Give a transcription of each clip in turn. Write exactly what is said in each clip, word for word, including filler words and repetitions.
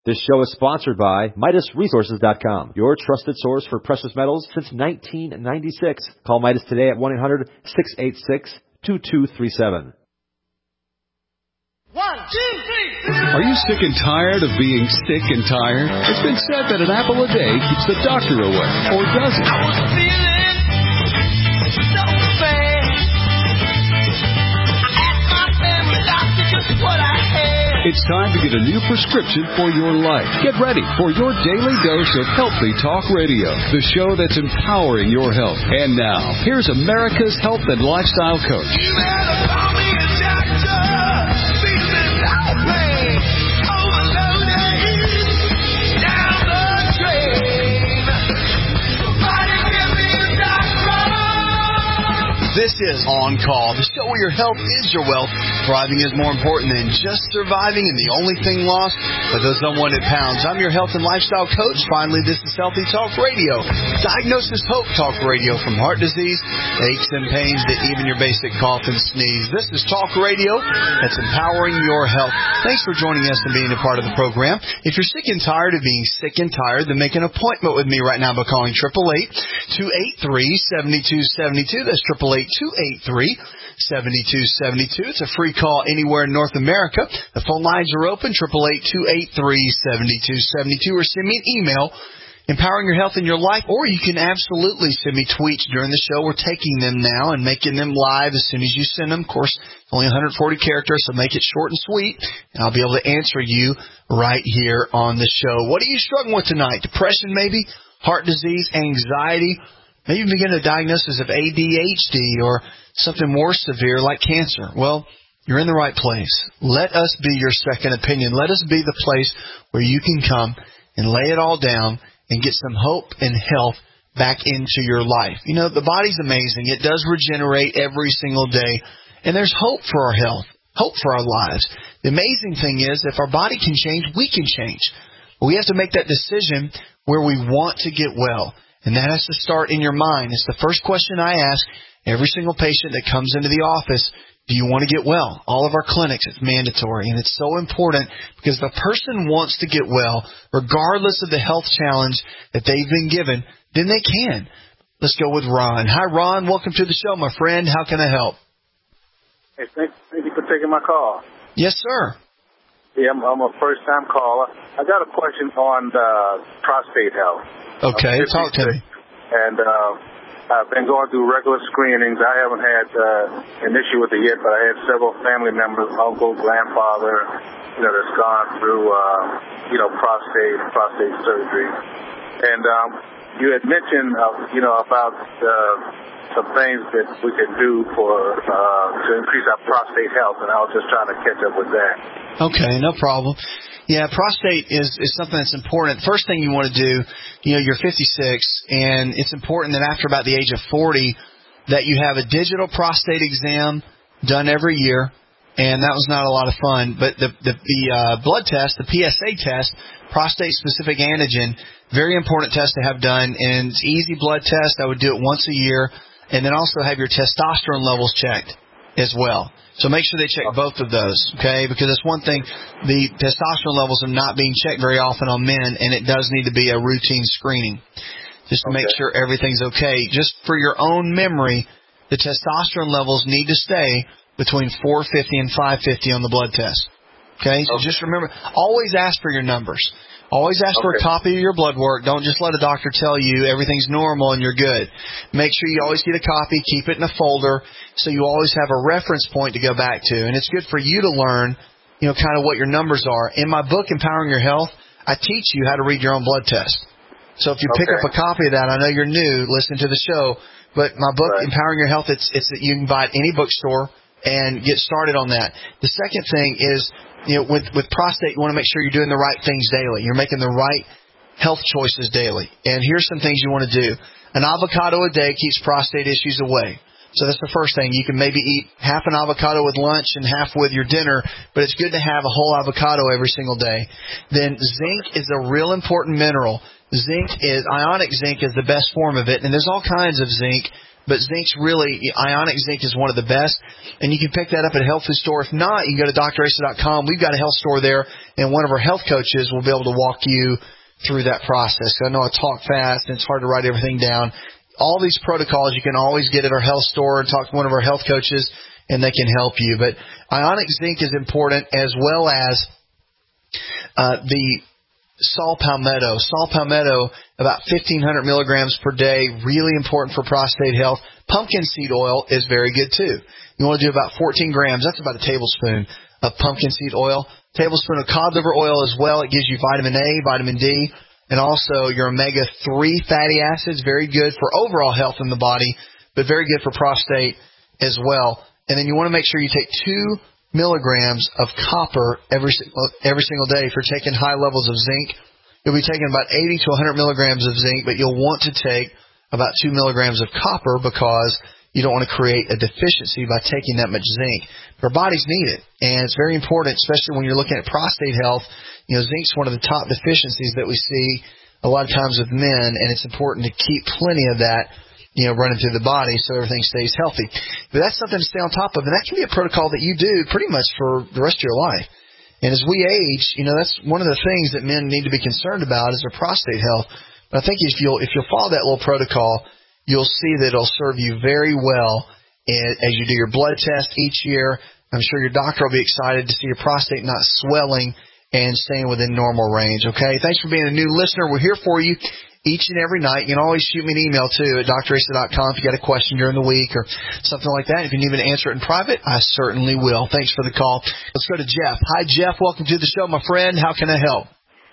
This show is sponsored by Midas Resources dot com, your trusted source for precious metals since nineteen ninety-six. Call Midas today at one eight hundred, six eight six, two two three seven. One, two, three. Are you sick and tired of being sick and tired? It's been said that an apple a day keeps the doctor away, or does it? I was feeling so bad. I asked my family doctor just what I had. It's time to get a new prescription for your life. Get ready for your daily dose of Healthy Talk Radio, the show that's empowering your health. And now, here's America's health and lifestyle coach. You better call me a doctor. This is On Call, the show where your health is your wealth. Thriving is more important than just surviving, and the only thing lost are those unwanted pounds. I'm your health and lifestyle coach. Finally, this is Healthy Talk Radio. Diagnosis Hope Talk Radio, from heart disease, aches and pains, to even your basic cough and sneeze. This is Talk Radio that's empowering your health. Thanks for joining us and being a part of the program. If you're sick and tired of being sick and tired, then make an appointment with me right now by calling eight eight eight, two eight three, seven two seven two. That's eight eight eight, two eight three, seven two seven two. It's a free call anywhere in North America. The phone lines are open, eight eight eight, two eight three, seven two seven two, or send me an email, empowering your health in your life, or you can absolutely send me tweets during the show. We're taking them now and making them live as soon as you send them. Of course, only one hundred forty characters, so make it short and sweet, and I'll be able to answer you right here on the show. What are you struggling with tonight? Depression, maybe? Heart disease? Anxiety? Maybe you begin a diagnosis of A D H D or something more severe like cancer. Well, you're in the right place. Let us be your second opinion. Let us be the place where you can come and lay it all down and get some hope and health back into your life. You know, the body's amazing. It does regenerate every single day, and there's hope for our health, hope for our lives. The amazing thing is, if our body can change, we can change. But we have to make that decision where we want to get well. And that has to start in your mind. It's the first question I ask every single patient that comes into the office. Do you want to get well? All of our clinics, it's mandatory. And it's so important because if a person wants to get well, regardless of the health challenge that they've been given, then they can. Let's go with Ron. Hi, Ron. Welcome to the show, my friend. How can I help? Hey, thank, thank you for taking my call. Yes, sir. Yeah, I'm, I'm a first-time caller. I got a question on uh, prostate health. Okay, talk to me. And uh, I've been going through regular screenings. I haven't had uh, an issue with it yet, but I had several family members, uncle, grandfather, you know, that's gone through, uh, you know, prostate, prostate surgery. And um, you had mentioned, uh, you know, about uh, some things that we can do for uh, to increase our prostate health, and I was just trying to catch up with that. Okay, no problem. Yeah, prostate is, is something that's important. First thing you want to do, you know, you're fifty-six, and it's important that after about the age of forty that you have a digital prostate exam done every year, and that was not a lot of fun. But the the, the uh, blood test, the P S A test, prostate-specific antigen, very important test to have done, and it's easy blood test. I would do it once a year, and then also have your testosterone levels checked as well. So make sure they check both of those, okay? Because it's one thing, the testosterone levels are not being checked very often on men, and it does need to be a routine screening just to okay. make sure everything's okay. Just for your own memory, the testosterone levels need to stay between four fifty and five fifty on the blood test, okay? So okay. just remember, always ask for your numbers. Always ask okay. for a copy of your blood work. Don't just let a doctor tell you everything's normal and you're good. Make sure you always get a copy. Keep it in a folder so you always have a reference point to go back to. And it's good for you to learn, you know, kind of what your numbers are. In my book, Empowering Your Health, I teach you how to read your own blood test. So if you okay. pick up a copy of that, I know you're new, listen to the show, but my book, right. Empowering Your Health, it's, it's that you can buy at any bookstore and get started on that. The second thing is, you know, with, with prostate, you want to make sure you're doing the right things daily. You're making the right health choices daily. And here's some things you want to do. An avocado a day keeps prostate issues away. So that's the first thing. You can maybe eat half an avocado with lunch and half with your dinner, but it's good to have a whole avocado every single day. Then zinc is a real important mineral. Zinc is, ionic zinc is the best form of it, and there's all kinds of zinc. but zinc's really, ionic zinc is one of the best, and you can pick that up at a health food store. If not, you can go to D R Asa dot com. We've got a health store there, and one of our health coaches will be able to walk you through that process. I know I talk fast, and it's hard to write everything down. All these protocols you can always get at our health store and talk to one of our health coaches, and they can help you. But ionic zinc is important, as well as uh, the saw palmetto. Saw palmetto, about fifteen hundred milligrams per day, really important for prostate health. Pumpkin seed oil is very good, too. You want to do about fourteen grams. That's about a tablespoon of pumpkin seed oil. Tablespoon of cod liver oil as well. It gives you vitamin A, vitamin D, and also your omega three fatty acids. Very good for overall health in the body, but very good for prostate as well. And then you want to make sure you take two milligrams of copper every every single day. If you're taking high levels of zinc, you'll be taking about eighty to one hundred milligrams of zinc, but you'll want to take about two milligrams of copper because you don't want to create a deficiency by taking that much zinc. Our bodies need it, and it's very important, especially when you're looking at prostate health. You know, zinc's one of the top deficiencies that we see a lot of times with men, and it's important to keep plenty of that, you know, running through the body so everything stays healthy. But that's something to stay on top of, and that can be a protocol that you do pretty much for the rest of your life. And as we age, you know, that's one of the things that men need to be concerned about is their prostate health. But I think if you'll if you'll follow that little protocol, you'll see that it'll serve you very well as you do your blood test each year. I'm sure your doctor will be excited to see your prostate not swelling and staying within normal range. Okay, thanks for being a new listener. We're here for you each and every night. You can always shoot me an email, too, at D R Asa dot com if you got a question during the week or something like that. If you need me to answer it in private, I certainly will. Thanks for the call. Let's go to Jeff. Hi, Jeff. Welcome to the show, my friend. How can I help?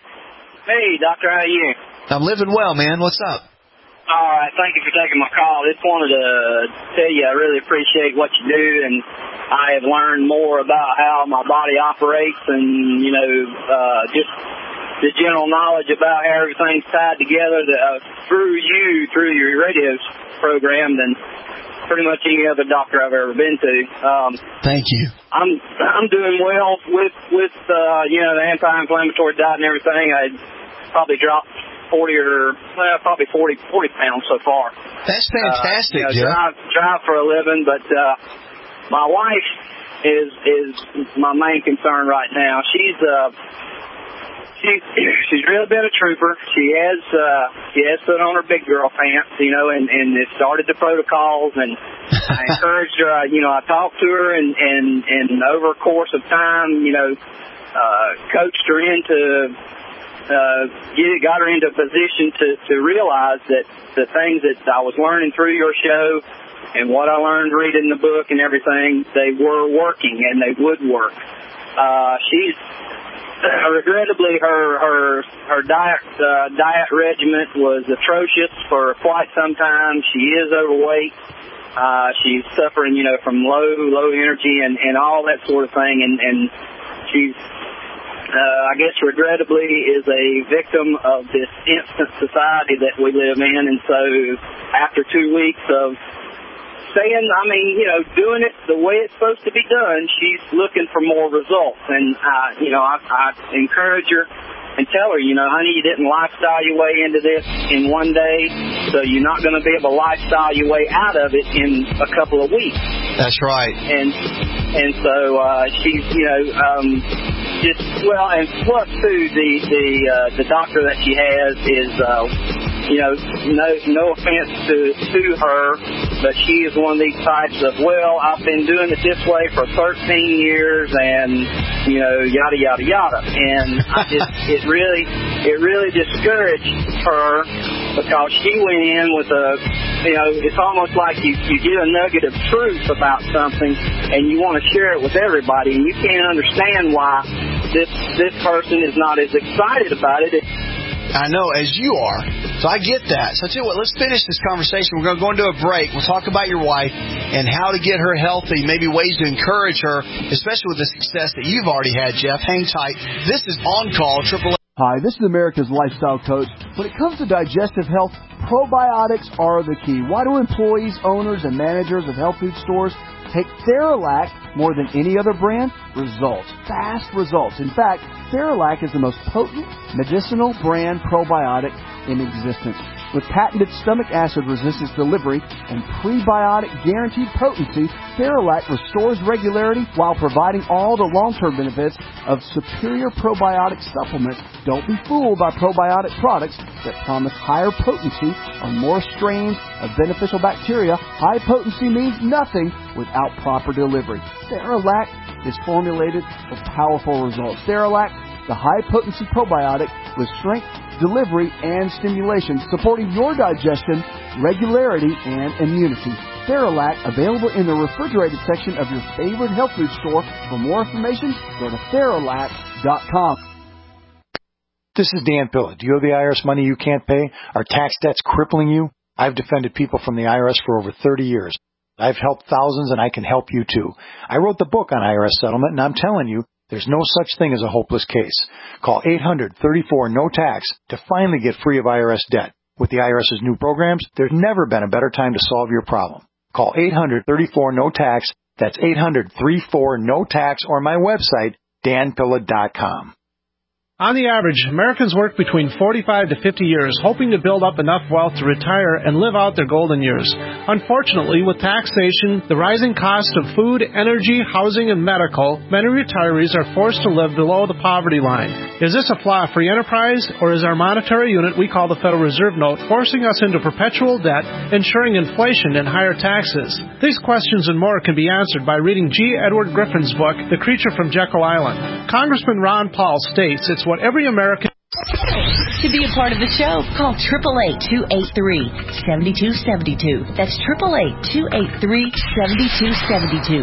Hey, Doctor. How are you? I'm living well, man. What's up? All right. Thank you for taking my call. Just wanted to tell you I really appreciate what you do, and I have learned more about how my body operates and, you know, uh, just the general knowledge about how everything's tied together that, uh, through you, through your radio program, than pretty much any other doctor I've ever been to. Um, Thank you. I'm I'm doing well with with uh, you know, the anti-inflammatory diet and everything. I probably dropped forty or well, probably forty forty pounds so far. That's fantastic, uh, you know, Jeff. Drive, drive for a living, but uh, my wife is is my main concern right now. She's uh. She, she's really been a trooper. She has uh, she has put on her big girl pants, you know, and, and it started the protocols. And I encouraged her. I, you know, I talked to her, and, and, and over a course of time, you know, uh, coached her into uh, get got her into a position to, to realize that the things that I was learning through your show and what I learned reading the book and everything, they were working and they would work. Uh, she's Uh, regrettably, her her her diet uh, diet regimen was atrocious for quite some time. She is overweight. Uh, she's suffering, you know, from low low energy and, and all that sort of thing. And and she's, uh, I guess, regrettably, is a victim of this instant society that we live in. And so, after two weeks of saying, I mean, you know, doing it the way it's supposed to be done, she's looking for more results. And, uh, you know, I, I encourage her and tell her, you know, honey, you didn't lifestyle your way into this in one day, so you're not going to be able to lifestyle your way out of it in a couple of weeks. That's right. And and so uh, she's, you know, um, just, well, and plus, too, the, the, uh, the doctor that she has is, uh, you know, no no offense to, to her, but she is one of these types of, well, I've been doing it this way for thirteen years and, you know, yada, yada, yada. And I just, it really, it really discouraged her because she went in with a, you know, it's almost like you, you get a nugget of truth about something and you want to share it with everybody, and you can't understand why this, this person is not as excited about it. I know, as you are. So I get that. So I tell you what, let's finish this conversation. We're going to go into a break. We'll talk about your wife and how to get her healthy, maybe ways to encourage her, especially with the success that you've already had, Jeff. Hang tight. This is On Call, Triple A. Hi, this is America's Lifestyle Coach. When it comes to digestive health, probiotics are the key. Why do employees, owners, and managers of health food stores take Theralac more than any other brand? results. Fast results. In fact, Theralac is the most potent medicinal brand probiotic in existence. With patented stomach acid resistance delivery and prebiotic guaranteed potency, Theralac restores regularity while providing all the long-term benefits of superior probiotic supplements. Don't be fooled by probiotic products that promise higher potency or more strains of beneficial bacteria. High potency means nothing without proper delivery. Theralac is formulated for powerful results. Theralac, the high-potency probiotic with strength, delivery, and stimulation, supporting your digestion, regularity, and immunity. Theralac, available in the refrigerated section of your favorite health food store. For more information, go to Theralac dot com. This is Dan Pilla. Do you owe the I R S money you can't pay? Are tax debts crippling you? I've defended people from the I R S for over thirty years. I've helped thousands, and I can help you too. I wrote the book on I R S settlement, and I'm telling you, there's no such thing as a hopeless case. Call eight hundred, thirty-four, no tax to finally get free of I R S debt. With the IRS's new programs, there's never been a better time to solve your problem. Call eight hundred, thirty-four, no tax. That's eight hundred, thirty-four, no tax, or my website, dan pilla dot com. On the average, Americans work between forty-five to fifty years, hoping to build up enough wealth to retire and live out their golden years. Unfortunately, with taxation, the rising cost of food, energy, housing, and medical, many retirees are forced to live below the poverty line. Is this a flaw of free enterprise, or is our monetary unit we call the Federal Reserve Note forcing us into perpetual debt, ensuring inflation and higher taxes? These questions and more can be answered by reading G. Edward Griffin's book, The Creature from Jekyll Island. Congressman Ron Paul states it's what every American... To be a part of the show, call eight eight eight, two eight three, seven two seven two. That's eight eight eight, two eight three, seven two seven two.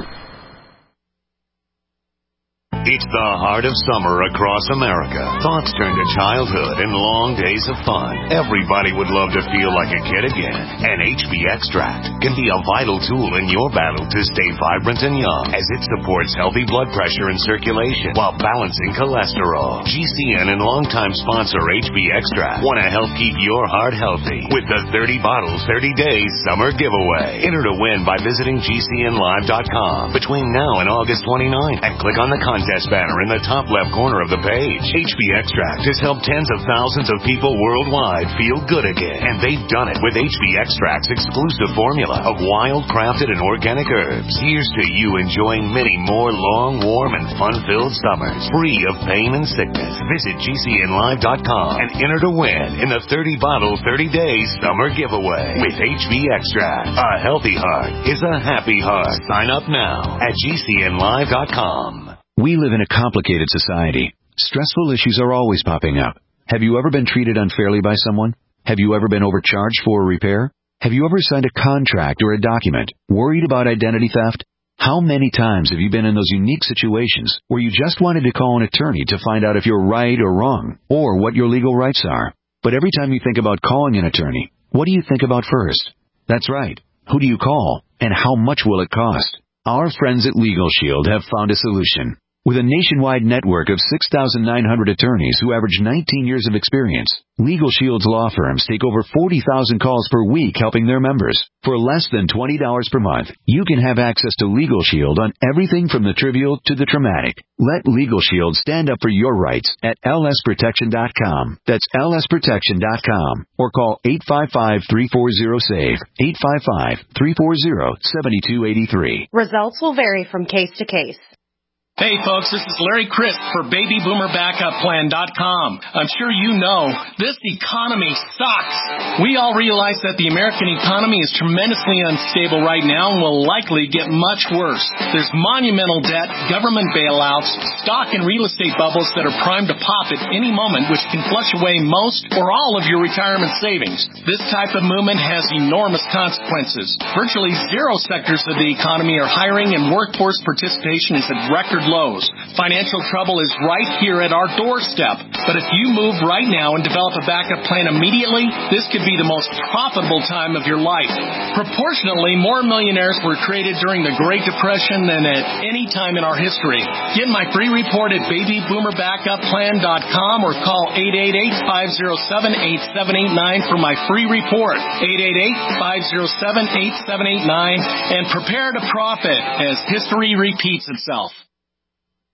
It's the heart of summer across America. Thoughts turn to childhood and long days of fun. Everybody would love to feel like a kid again. And H B Extract can be a vital tool in your battle to stay vibrant and young, as it supports healthy blood pressure and circulation while balancing cholesterol. G C N and longtime sponsor H B Extract want to help keep your heart healthy with the thirty bottles, thirty days summer giveaway. Enter to win by visiting G C N live dot com between now and August twenty-ninth and click on the contest banner in the top left corner of the page. H B Extract has helped tens of thousands of people worldwide feel good again, and they've done it with H B Extract's exclusive formula of wild, crafted, and organic herbs. Here's to you enjoying many more long, warm, and fun-filled summers, free of pain and sickness. Visit G C N live dot com and enter to win in the thirty bottle, thirty days summer giveaway with H B Extract. A healthy heart is a happy heart. Sign up now at G C N live dot com. We live in a complicated society. Stressful issues are always popping up. Have you ever been treated unfairly by someone? Have you ever been overcharged for a repair? Have you ever signed a contract or a document worried about identity theft? How many times have you been in those unique situations where you just wanted to call an attorney to find out if you're right or wrong, or what your legal rights are? But every time you think about calling an attorney, what do you think about first? That's right. Who do you call, and how much will it cost? Our friends at Legal Shield have found a solution. With a nationwide network of six thousand nine hundred attorneys who average nineteen years of experience, Legal Shield's law firms take over forty thousand calls per week helping their members. For less than twenty dollars per month, you can have access to Legal Shield on everything from the trivial to the traumatic. Let Legal Shield stand up for your rights at L S protection dot com. That's L S protection dot com. Or call eight five five, three four zero, S A V E, eight five five, three four zero, seven two eight three. Results will vary from case to case. Hey folks, this is Larry Crisp for baby boomer backup plan dot com. I'm sure you know, this economy sucks. We all realize that the American economy is tremendously unstable right now and will likely get much worse. There's monumental debt, government bailouts, stock and real estate bubbles that are primed to pop at any moment, which can flush away most or all of your retirement savings. This type of movement has enormous consequences. Virtually zero sectors of the economy are hiring, and workforce participation is at record lows. Financial trouble is right here at our doorstep. But if you move right now and develop a backup plan immediately, this could be the most profitable time of your life. Proportionately, more millionaires were created during the Great Depression than at any time in our history. Get my free report at baby boomer backup plan dot com or call eight eight eight, five zero seven, eight seven eight nine for my free report. eight eight eight, five zero seven, eight seven eight nine and prepare to profit as history repeats itself.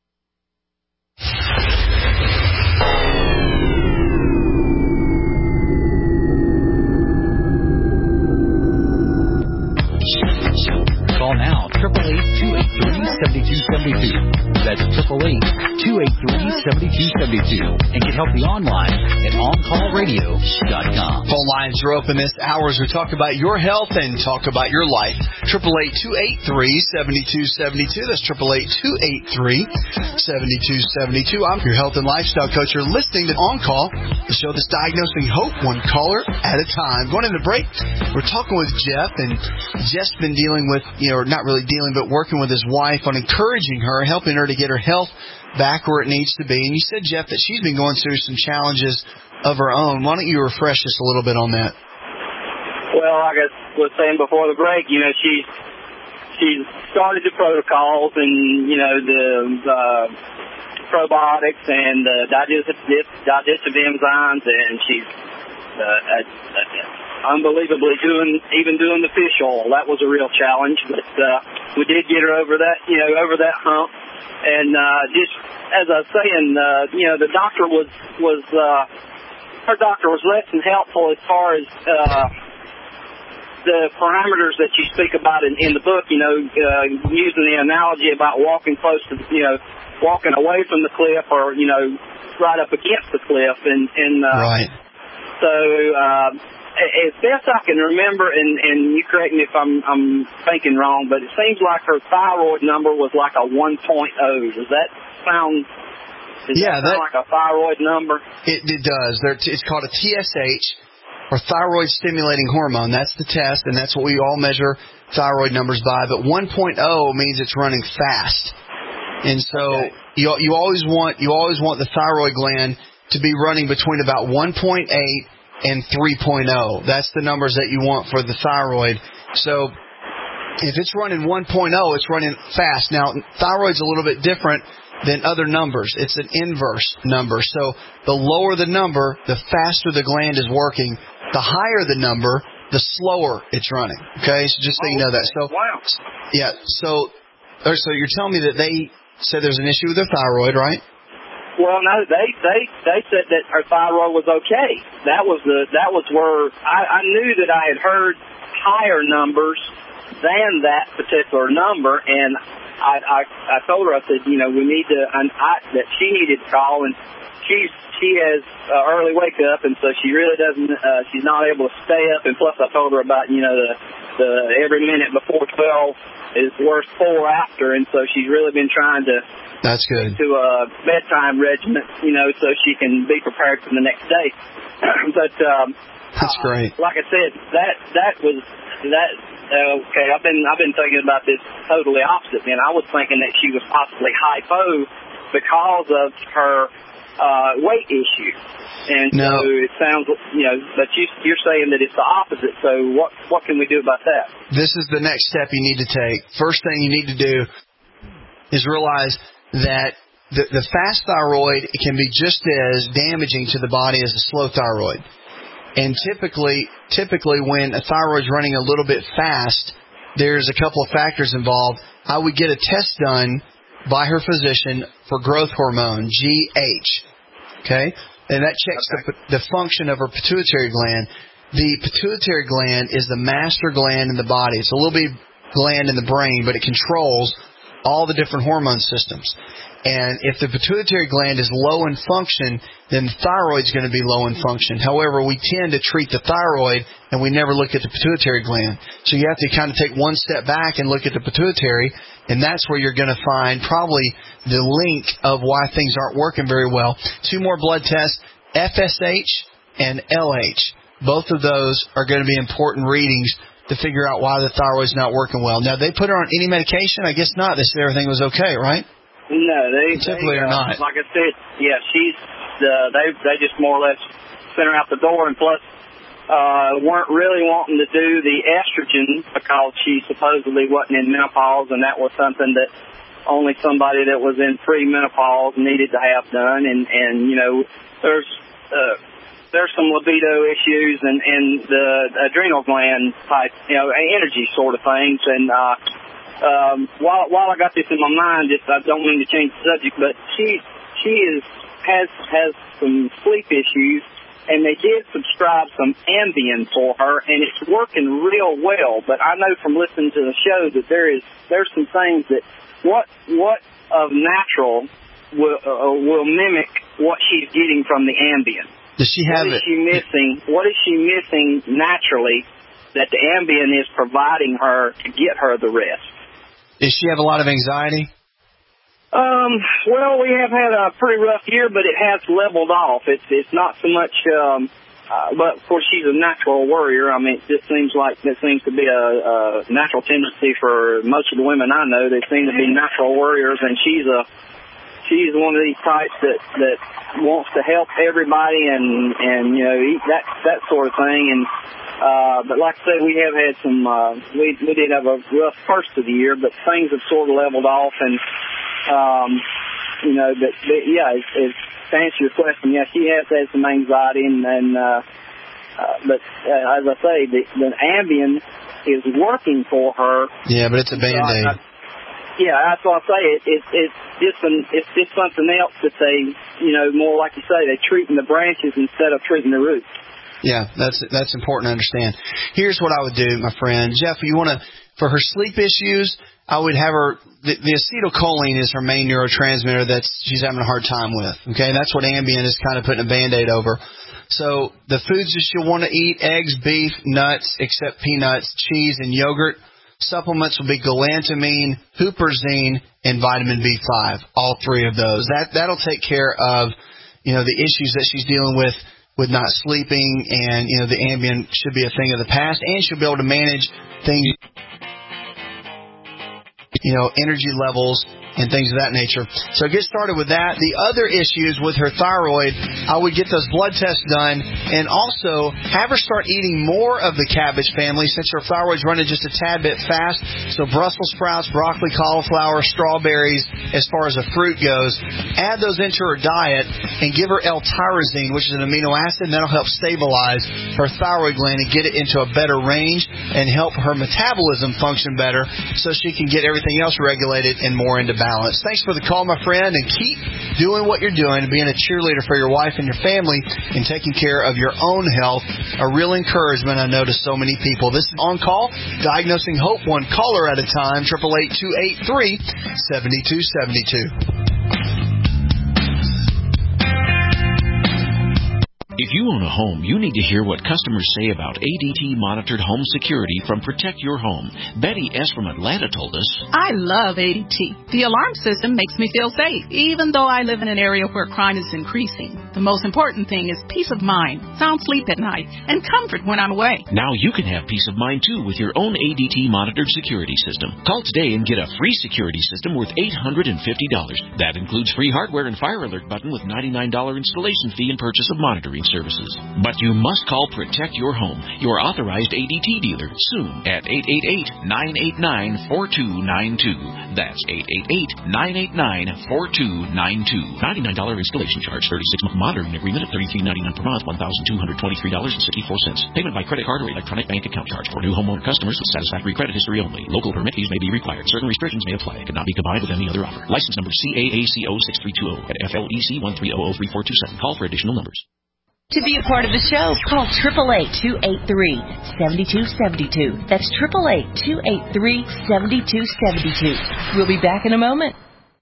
seventy-two seventy-two and get help online at on call radio dot com. Phone lines are open this hour as we talk about your health and talk about your life. eight eight eight, two eight three, seven two seven two. That's eight eight eight, two eight three, seven two seven two. I'm your health and lifestyle coach. You're listening to On Call, the show that's diagnosing hope one caller at a time. Going into break, we're talking with Jeff, and Jeff's been dealing with, you know, not really dealing, but working with his wife on encouraging her, helping her to get her health back where it needs to be. And you said, Jeff, that she's been going through some challenges of her own. Why don't you refresh us a little bit on that? Well, like I was saying before the break, you know, she's she's started the protocols and, you know, the uh, probiotics and the digestive digestive enzymes, and she's uh, uh, uh, unbelievably doing even doing the fish oil. That was a real challenge, but uh, we did get her over that, you know, over that hump. And uh, just as I was saying, uh, you know, the doctor was was uh, her doctor was less than helpful as far as uh, the parameters that you speak about in, in the book. You know, uh, using the analogy about walking close to, you know, walking away from the cliff, or you know, right up against the cliff, and and uh, right. So. Uh, As best I can remember, and, and you correct me if I'm, I'm thinking wrong, but it seems like her thyroid number was like a one point oh. Does that sound, does yeah, that sound that, like a thyroid number? It, it does. It's called a T S H, or thyroid stimulating hormone. That's the test, and that's what we all measure thyroid numbers by. But one point oh means it's running fast. And so okay. you you always want you always want the thyroid gland to be running between about one point eight and three point oh. That's the numbers that you want for the thyroid. So if it's running one point oh, it's running fast. Now, thyroid's a little bit different than other numbers. It's an inverse number. So the lower the number, the faster the gland is working. The higher the number, the slower it's running. Okay? So just so you know that. So, wow. Yeah. So, so you're telling me that they said there's an issue with their thyroid, right? Well, no, they they they said that her thyroid was okay. That was the that was where I, I knew that I had heard higher numbers than that particular number, and I I, I told her, I said, you know, we need to I, I, that she needed to call, and she's she has uh, early wake up, and so she really doesn't uh, she's not able to stay up, and plus I told her about, you know, the the every minute before twelve is worth four after, and so she's really been trying to. That's good. To a bedtime regimen, you know, so she can be prepared for the next day. But um, that's great. Uh, like I said, that that was that. Uh, okay, I've been I've been thinking about this totally opposite. Man, I was thinking that she was possibly hypo because of her uh, weight issue. And no. so it sounds, you know, but you, you're saying that it's the opposite. So what what can we do about that? This is the next step you need to take. First thing you need to do is realize that the, the fast thyroid can be just as damaging to the body as a slow thyroid. And typically, typically when a thyroid's running a little bit fast, there's a couple of factors involved. I would get a test done by her physician for growth hormone, G H. Okay? And that checks okay. the, the function of her pituitary gland. The pituitary gland is the master gland in the body. It's a little bit gland in the brain, but it controls all the different hormone systems. And if the pituitary gland is low in function, then the thyroid's going to be low in function. However, we tend to treat the thyroid and we never look at the pituitary gland. So you have to kind of take one step back and look at the pituitary, and that's where you're going to find probably the link of why things aren't working very well. Two more blood tests, F S H and L H. Both of those are going to be important readings to figure out why the thyroid's not working well. Now, they put her on any medication? I guess not. They said everything was okay, right? No, they typically they, are uh, not. Like I said, yeah, she's uh, they they just more or less sent her out the door, and plus uh, weren't really wanting to do the estrogen because she supposedly wasn't in menopause, and that was something that only somebody that was in pre-menopause needed to have done. And and you know, there's uh, there's some libido issues and, and the adrenal gland type, you know, energy sort of things. And uh, um, while while I got this in my mind, just I don't mean to change the subject, but she she is has has some sleep issues, and they did subscribe some Ambien for her, and it's working real well. But I know from listening to the show that there is there's some things that what what of natural will uh, will mimic what she's getting from the Ambien. Does she have what is it? she missing? What is she missing naturally that the Ambien is providing her to get her the rest? Does she have a lot of anxiety? Um, well, we have had a pretty rough year, but it has leveled off. It's it's not so much, um, uh, but of course she's a natural worrier. I mean, it just seems like that seems to be a, a natural tendency for most of the women I know. They seem to be natural worriers, and she's a she's one of these types that that wants to help everybody and and you know eat that that sort of thing. And uh, but like I said, we have had some. Uh, we we did have a rough first of the year, but things have sort of leveled off and. Um, you know, but, but yeah, it's, it's, to answer your question, yeah, she has had some anxiety, and, and uh, uh, but uh, as I say, the, the Ambien is working for her. Yeah, but it's a Band-Aid. Uh, yeah, that's what I say. It, it, it's just an, it's just something else that they, you know, more like you say, they're treating the branches instead of treating the roots. Yeah, that's that's important to understand. Here's what I would do, my friend. Jeff, you want to, for her sleep issues, I would have her, the, the acetylcholine is her main neurotransmitter that she's having a hard time with. Okay, that's what Ambien is kind of putting a Band-Aid over. So the foods that she'll want to eat, eggs, beef, nuts, except peanuts, cheese, and yogurt. Supplements will be galantamine, huperzine, and vitamin B five, all three of those. That, that'll take care of, you know, the issues that she's dealing with with not sleeping, and, you know, the Ambien should be a thing of the past, and she'll be able to manage things, you know, energy levels and things of that nature. So get started with that. The other issues with her thyroid, I would get those blood tests done and also have her start eating more of the cabbage family since her thyroid's running just a tad bit fast. So Brussels sprouts, broccoli, cauliflower, strawberries, as far as a fruit goes. Add those into her diet and give her L-tyrosine, which is an amino acid, and that'll help stabilize her thyroid gland and get it into a better range and help her metabolism function better so she can get everything else regulated and more into balance. Thanks for the call, my friend, and keep doing what you're doing and being a cheerleader for your wife and your family and taking care of your own health. A real encouragement, I know, to so many people. This is On Call, diagnosing hope one caller at a time, eight eight eight, two eight three, seven two seven two. If you own a home, you need to hear what customers say about A D T-monitored home security from Protect Your Home. Betty S. from Atlanta told us, I love A D T. The alarm system makes me feel safe, even though I live in an area where crime is increasing. The most important thing is peace of mind, sound sleep at night, and comfort when I'm away. Now you can have peace of mind, too, with your own A D T-monitored security system. Call today and get a free security system worth eight hundred fifty dollars. That includes free hardware and fire alert button with ninety-nine dollars installation fee and purchase of monitoring services. But you must call Protect Your Home, your authorized A D T dealer, soon at eight eight eight, nine eight nine, four two nine two. That's eight eight eight, nine eight nine, four two nine two. ninety-nine dollars installation charge, thirty-six month monitoring agreement at thirty-three ninety-nine per month, one thousand two hundred twenty-three dollars and sixty-four cents. Payment by credit card or electronic bank account charge for new homeowner customers with satisfactory credit history only. Local permit fees may be required. Certain restrictions may apply. It cannot be combined with any other offer. License number C A A C O six three two zero at F L E C one three zero zero three four two seven. Call for additional numbers. To be a part of the show, call eight eight eight, two eight three, seven two seven two. That's eight eight eight, two eight three, seven two seven two. We'll be back in a moment.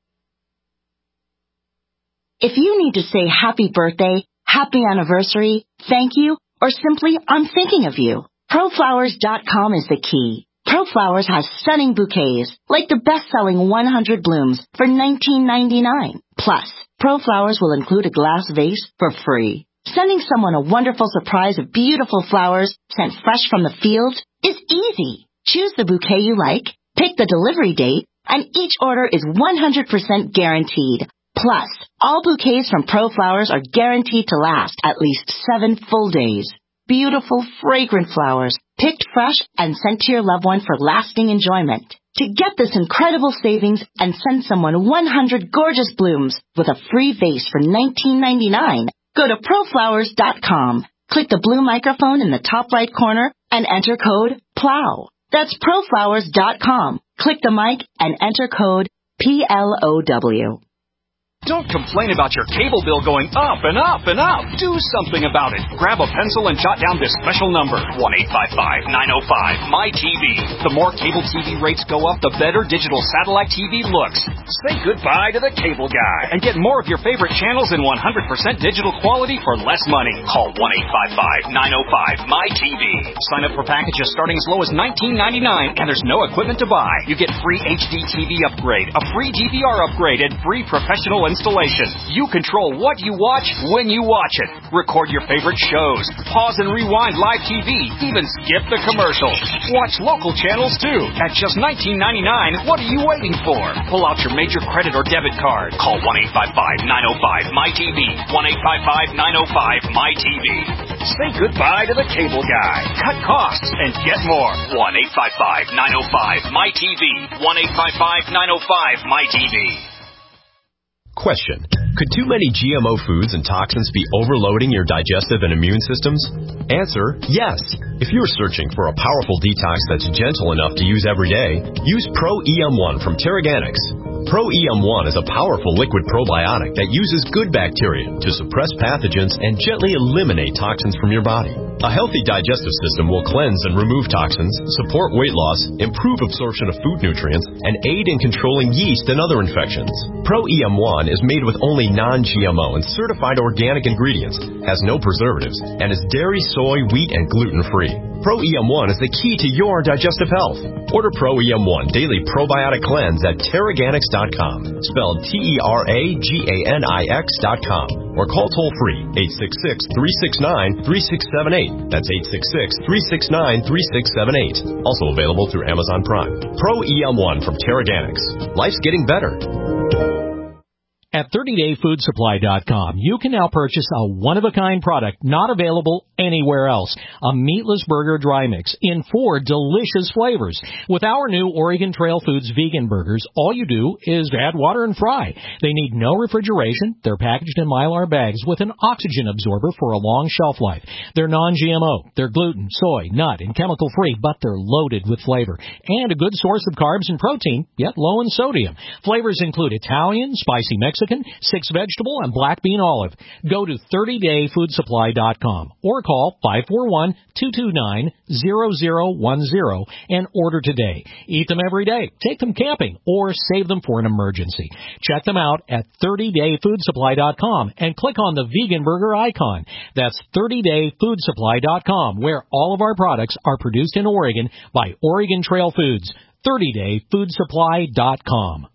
If you need to say happy birthday, happy anniversary, thank you, or simply I'm thinking of you, Pro Flowers dot com is the key. ProFlowers has stunning bouquets, like the best-selling one hundred blooms for nineteen ninety-nine. Plus, ProFlowers will include a glass vase for free. Sending someone a wonderful surprise of beautiful flowers sent fresh from the field is easy. Choose the bouquet you like, pick the delivery date, and each order is one hundred percent guaranteed. Plus, all bouquets from ProFlowers are guaranteed to last at least seven full days. Beautiful, fragrant flowers, picked fresh and sent to your loved one for lasting enjoyment. To get this incredible savings and send someone one hundred gorgeous blooms with a free vase for nineteen ninety-nine, go to Pro Flowers dot com. Click the blue microphone in the top right corner and enter code PLOW. That's Pro Flowers dot com. Click the mic and enter code P L O W. Don't complain about your cable bill going up and up and up. Do something about it. Grab a pencil and jot down this special number, one eight five five, nine oh five, M Y T V. The more cable T V rates go up, the better digital satellite T V looks. Say goodbye to the cable guy and get more of your favorite channels in one hundred percent digital quality for less money. Call one eight five five, nine oh five, M Y T V. Sign up for packages starting as low as nineteen ninety-nine, and there's no equipment to buy. You get free H D T V upgrade, a free D V R upgrade, and free professional installation. You control what you watch when you watch it. Record your favorite shows. Pause and rewind live T V. Even skip the commercials. Watch local channels too. At just nineteen ninety-nine, what are you waiting for? Pull out your major credit or debit card. Call one eight five five, nine oh five, M Y T V. one eight five five, nine oh five, M Y T V. Say goodbye to the cable guy. Cut costs and get more. one eight five five, nine oh five, M Y T V. one eight five five, nine oh five, M Y T V. Question. Could too many G M O foods and toxins be overloading your digestive and immune systems? Answer, yes. If you're searching for a powerful detox that's gentle enough to use every day, use Pro E M one from Terraganics. Pro E M one is a powerful liquid probiotic that uses good bacteria to suppress pathogens and gently eliminate toxins from your body. A healthy digestive system will cleanse and remove toxins, support weight loss, improve absorption of food nutrients, and aid in controlling yeast and other infections. Pro E M one is made with only non G M O and certified organic ingredients, has no preservatives, and is dairy, soy, wheat, and gluten-free. Pro E M one is the key to your digestive health. Order Pro E M one Daily Probiotic Cleanse at Terraganics dot com, spelled T E R A G A N I X dot com, or call toll-free eight six six, three six nine, three six seven eight. That's eight six six, three six nine, three six seven eight. Also available through Amazon Prime. Pro E M one from Terraganics. Life's getting better. At thirty day food supply dot com, you can now purchase a one-of-a-kind product not available anywhere else. A meatless burger dry mix in four delicious flavors. With our new Oregon Trail Foods vegan burgers, all you do is add water and fry. They need no refrigeration. They're packaged in Mylar bags with an oxygen absorber for a long shelf life. They're non G M O. They're gluten, soy, nut, and chemical-free, but they're loaded with flavor. And a good source of carbs and protein, yet low in sodium. Flavors include Italian, spicy Mexican, six vegetable, and black bean olive. Go to thirty day food supply dot com or call five four one, two two nine, zero zero one zero and order today. Eat them every day, take them camping, or save them for an emergency. Check them out at thirty day food supply dot com and click on the vegan burger icon. That's thirty day food supply dot com, where all of our products are produced in Oregon by Oregon Trail Foods. thirty day food supply dot com.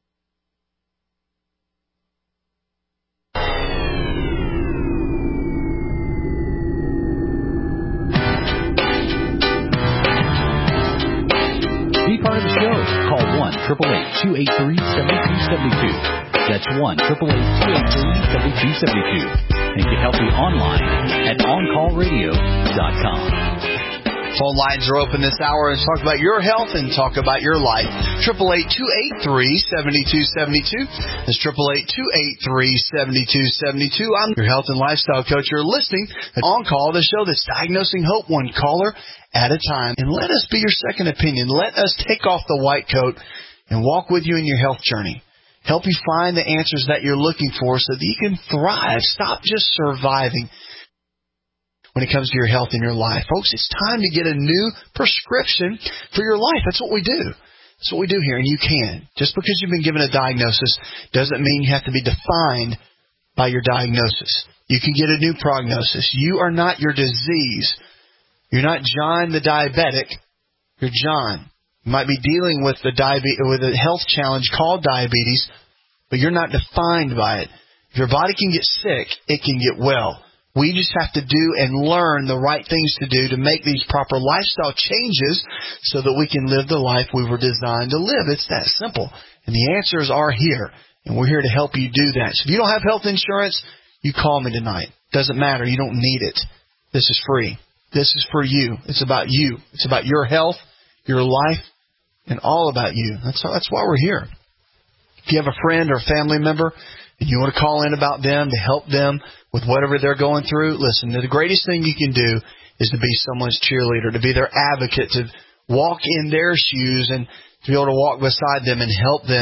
Be part of the show. Call one, eight eight eight, two eight three, seven two seven two. That's one, eight eight eight, two eight three, seven two seven two. And get healthy online at on call radio dot com. Phone lines are open this hour. Let's talk about your health and talk about your life. eight eight eight, two eight three, seven two seven two. That's eight eight eight, two eight three, seven two seven two. I'm your health and lifestyle coach. You're listening to On Call, the show that's diagnosing hope one caller at a time. And let us be your second opinion. Let us take off the white coat and walk with you in your health journey. Help you find the answers that you're looking for so that you can thrive. Stop just surviving when it comes to your health and your life. Folks, it's time to get a new prescription for your life. That's what we do. That's what we do here, and you can. Just because you've been given a diagnosis doesn't mean you have to be defined by your diagnosis. You can get a new prognosis. You are not your disease. You're not John the diabetic. You're John. You might be dealing with the diabe- with a health challenge called diabetes, but you're not defined by it. If your body can get sick, it can get well. We just have to do and learn the right things to do to make these proper lifestyle changes so that we can live the life we were designed to live. It's that simple. And the answers are here, and we're here to help you do that. So if you don't have health insurance, you call me tonight. Doesn't matter. You don't need it. This is free. This is for you. It's about you. It's about your health, your life, and all about you. That's that's why we're here. If you have a friend or a family member and you want to call in about them to help them with whatever they're going through, listen, the greatest thing you can do is to be someone's cheerleader, to be their advocate, to walk in their shoes and to be able to walk beside them and help them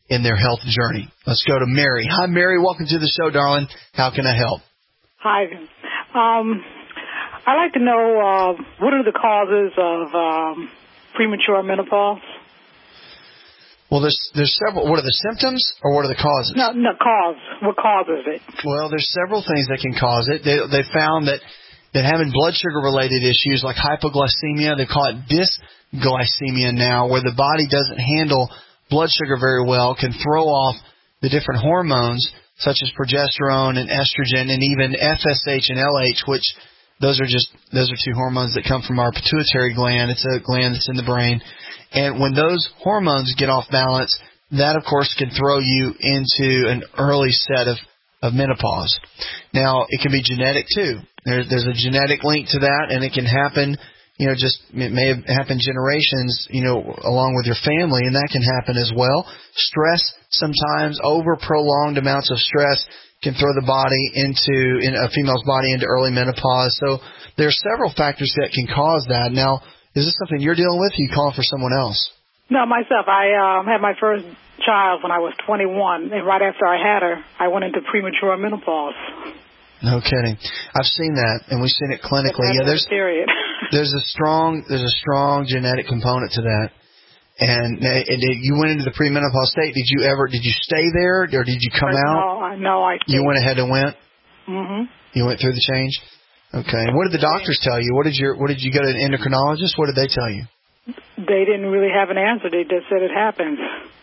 in their health journey. Let's go to Mary. Hi, Mary. Welcome to the show, darling. How can I help? Hi. Um, I'd like to know uh, what are the causes of um, premature menopause? Well, there's there's several. What are the symptoms or what are the causes? No, no, cause. What causes it? Well, there's several things that can cause it. They they found that, that having blood sugar related issues like hypoglycemia, they call it dysglycemia now, where the body doesn't handle blood sugar very well, can throw off the different hormones such as progesterone and estrogen and even F S H and L H, which those are just those are two hormones that come from our pituitary gland. It's a gland that's in the brain. And when those hormones get off balance, that, of course, can throw you into an early set of, of menopause. Now, it can be genetic, too. There, there's a genetic link to that, and it can happen, you know, just it may have happened generations, you know, along with your family, and that can happen as well. Stress, sometimes over prolonged amounts of stress, can throw the body into, in a female's body into early menopause. So there are several factors that can cause that. Now, is this something you're dealing with, or are you calling for someone else? No, myself. I um, had my first child when I was twenty-one, and right after I had her, I went into premature menopause. No kidding. I've seen that, and we've seen it clinically. Yeah, there's period. there's a strong there's a strong genetic component to that. And, and you went into the premenopause state. Did you ever did you stay there, or did you come out? No, I no, I. Stayed. You went ahead and went. Mhm. You went through the change. Okay. And what did the doctors tell you? What did your What did you go to an endocrinologist? What did they tell you? They didn't really have an answer. They just said it happens.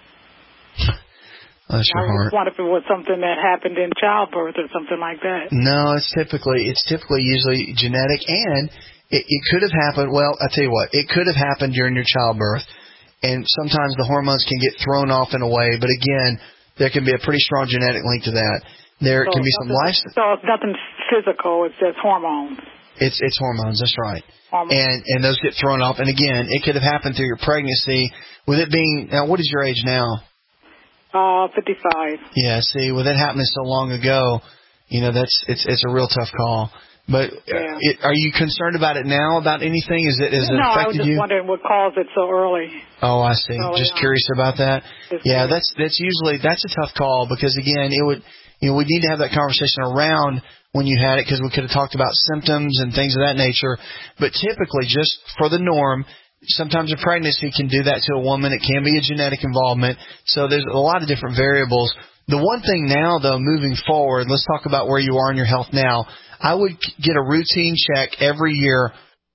Bless your I heart. wondered if it was something that happened in childbirth or something like that. No, it's typically it's typically usually genetic, and it, it could have happened. Well, I tell you what, it could have happened during your childbirth, and sometimes the hormones can get thrown off in a way. But again, there can be a pretty strong genetic link to that. There so can be some life. So it's nothing physical. It's just hormones. It's it's hormones. That's right. Hormones. And and those get thrown off. And again, it could have happened through your pregnancy. With it being now, what is your age now? Uh, fifty-five. Yeah. See, with it happening so long ago, you know that's it's it's a real tough call. But yeah. it, are you concerned about it now? About anything? Is it is it no, affected I was just you? wondering what caused it so early. Oh, I see. So, just yeah. curious about that. Just yeah, curious. that's that's usually that's a tough call because again, it would. You know, we need to have that conversation around when you had it because we could have talked about symptoms and things of that nature. But typically, just for the norm, sometimes a pregnancy can do that to a woman. It can be a genetic involvement. So there's a lot of different variables. The one thing now, though, moving forward, let's talk about where you are in your health now. I would get a routine check every year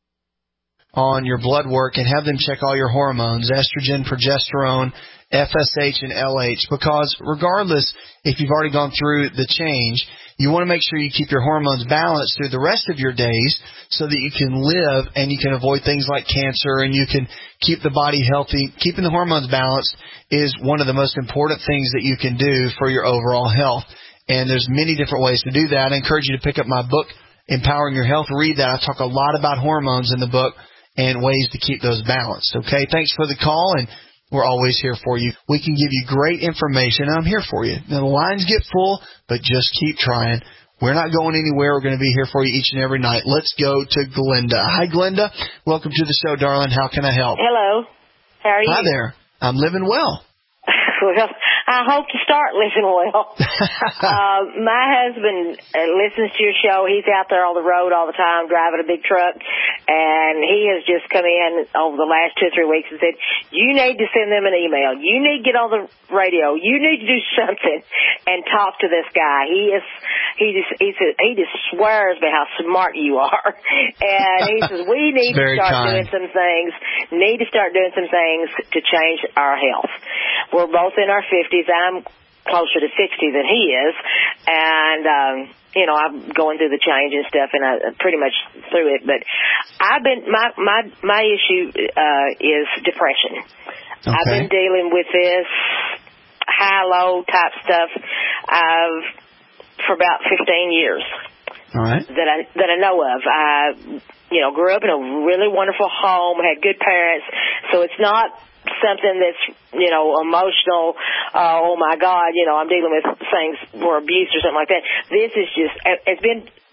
on your blood work and have them check all your hormones, estrogen, progesterone, F S H, and L H, because regardless if you've already gone through the change, you want to make sure you keep your hormones balanced through the rest of your days so that you can live and you can avoid things like cancer and you can keep the body healthy. Keeping the hormones balanced is one of the most important things that you can do for your overall health. And there's many different ways to do that. I encourage you to pick up my book, Empowering Your Health. Read that. I talk a lot about hormones in the book and ways to keep those balanced. Okay, thanks for the call, and we're always here for you. We can give you great information, and I'm here for you. Now, the lines get full, but just keep trying. We're not going anywhere. We're going to be here for you each and every night. Let's go to Glenda. Hi, Glenda. Welcome to the show, darling. How can I help? Hello. How are you? Hi there. I'm living well. Well, I hope to start living well. uh, my husband uh, listens to your show. He's out there on the road all the time driving a big truck, and he has just come in over the last two or three weeks and said, you need to send them an email. You need to get on the radio. You need to do something and talk to this guy. He is, he just, he says, he just swears by how smart you are. And he says, we need to start kind. doing some things, need to start doing some things to change our health. We're both in our fifties. I'm closer to sixty than he is, and um, you know, I'm going through the change and stuff, and I'm pretty much through it. But I've been my my my issue uh, is depression. Okay. I've been dealing with this high low type stuff I've for about fifteen years. All right. That I that I know of. I you know grew up in a really wonderful home, had good parents, so it's not something that's, you know, emotional, uh, oh my God, you know, I'm dealing with things for abuse or something like that. This is just, it's been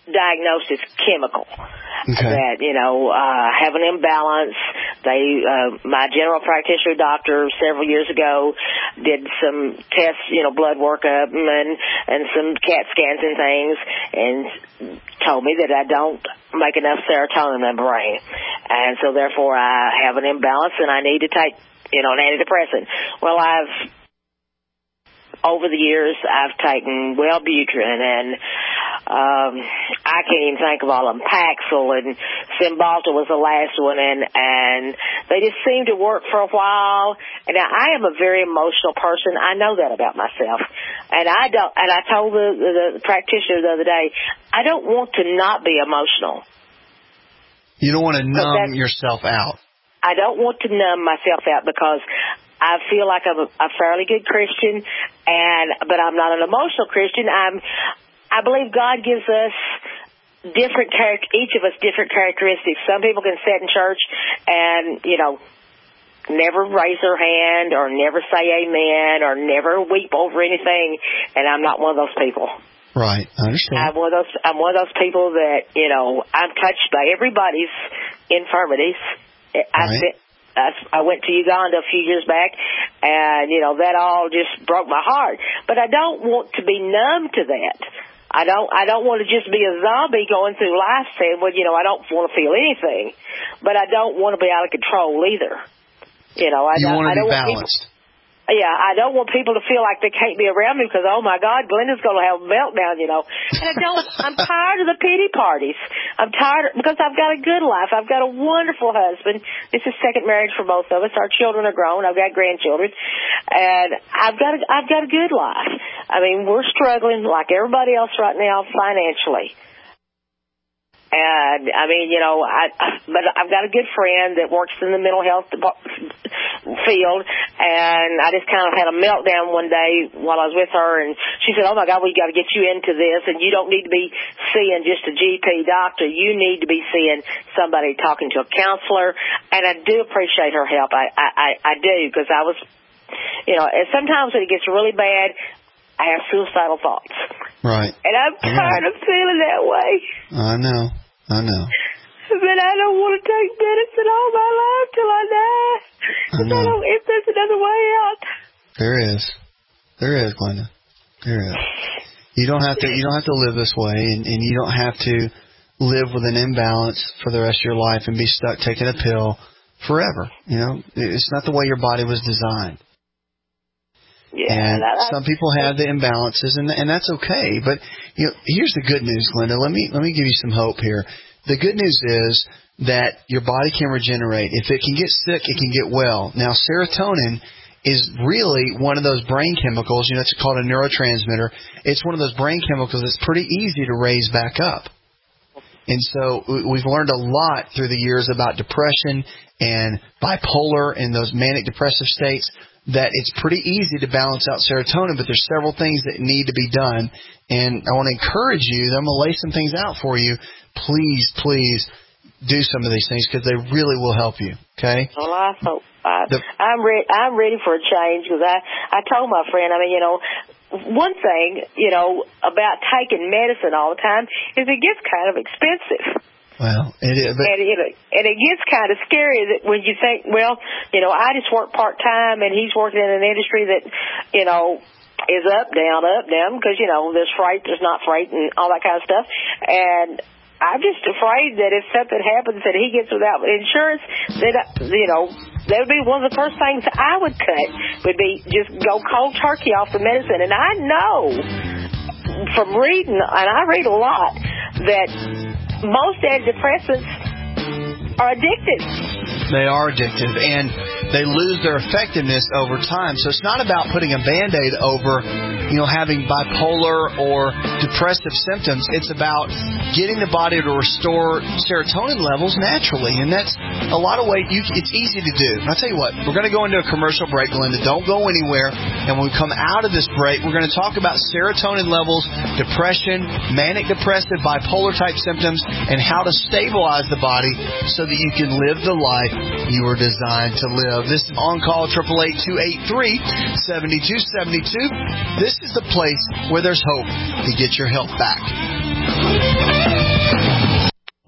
diagnosed as chemical. Okay. That, you know, uh, have an imbalance. They, uh, my general practitioner doctor several years ago did some tests, you know, blood workup and, and some CAT scans and things, and told me that I don't make enough serotonin in my brain. And so therefore I have an imbalance and I need to take, you know, an antidepressant. Well, I've, over the years, I've taken Wellbutrin and um, I can't even think of all of them. Paxil and Cymbalta was the last one, and and they just seem to work for a while. And now, I am a very emotional person. I know that about myself, and I don't. And I told the, the, the practitioner the other day, I don't want to not be emotional. You don't want to numb yourself out. I don't want to numb myself out because I feel like I'm a, a fairly good Christian, and but I'm not an emotional Christian. I'm. I believe God gives us different character, each of us different characteristics. Some people can sit in church and, you know, never raise their hand or never say amen or never weep over anything, and I'm not one of those people. Right, I understand. I'm one of those. I'm one of those people that, you know, I'm touched by everybody's infirmities. I right. sit, I went to Uganda a few years back, and, you know, that all just broke my heart. But I don't want to be numb to that. I don't I don't want to just be a zombie going through life saying, well, you know, I don't want to feel anything. But I don't want to be out of control either. You know, I you don't, want to I don't be want balanced. People, yeah, I don't want people to feel like they can't be around me because, oh, my God, Glenda's going to have a meltdown, you know. And I don't, I'm tired of the pity parties. I'm tired because I've got a good life. I've got a wonderful husband. This is second marriage for both of us. Our children are grown. I've got grandchildren. And I've got a, I've got a good life. I mean, we're struggling like everybody else right now financially. And, I mean, you know, I, but I've got a good friend that works in the mental health field, and I just kind of had a meltdown one day while I was with her, and she said, oh, my God, we got to get you into this, and you don't need to be seeing just a G P doctor. You need to be seeing somebody talking to a counselor, and I do appreciate her help. I, I, I do, because I was, you know, and sometimes when it gets really bad, I have suicidal thoughts. Right. And I'm tired of feeling that way. I know. I know. But I don't want to take medicine all my life till I die. I know. I don't, if there's another way out. There is. There is, Glenda. There is. You don't have to. You don't have to live this way, and, and you don't have to live with an imbalance for the rest of your life and be stuck taking a pill forever. You know, it's not the way your body was designed. Yeah, and that, some people have the imbalances, and and that's okay. But you know, here's the good news, Glenda. Let me let me give you some hope here. The good news is that your body can regenerate. If it can get sick, it can get well. Now, serotonin is really one of those brain chemicals. You know, it's called a neurotransmitter. It's one of those brain chemicals that's pretty easy to raise back up. And so we've learned a lot through the years about depression and bipolar and those manic depressive states, that it's pretty easy to balance out serotonin, but there's several things that need to be done. And I want to encourage you, I'm going to lay some things out for you. Please, please do some of these things because they really will help you, okay? Well, I hope. I, I'm, re- I'm ready for a change because I, I told my friend, I mean, you know, one thing, you know, about taking medicine all the time is it gets kind of expensive. Well, it is. But and, you know, and it gets kind of scary that when you think, well, you know, I just work part-time and he's working in an industry that, you know, is up, down, up, down, because, you know, there's freight, there's not freight and all that kind of stuff. And I'm just afraid that if something happens that he gets without insurance, that, you know, that would be one of the first things I would cut, would be just go cold turkey off the medicine. And I know from reading, and I read a lot, that most antidepressants are addictive. They are addictive, and they lose their effectiveness over time. So it's not about putting a Band-Aid over, you know, having bipolar or depressive symptoms. It's about getting the body to restore serotonin levels naturally, and that's a lot of ways. You, it's easy to do. And I'll tell you what, we're going to go into a commercial break, Glenda. Don't go anywhere. And when we come out of this break, we're going to talk about serotonin levels, depression, manic depressive, bipolar type symptoms, and how to stabilize the body so that you can live the life you were designed to live. This is On Call, eight eight eight, two eight three, seven two seven two. This is the place where there's hope to get your health back.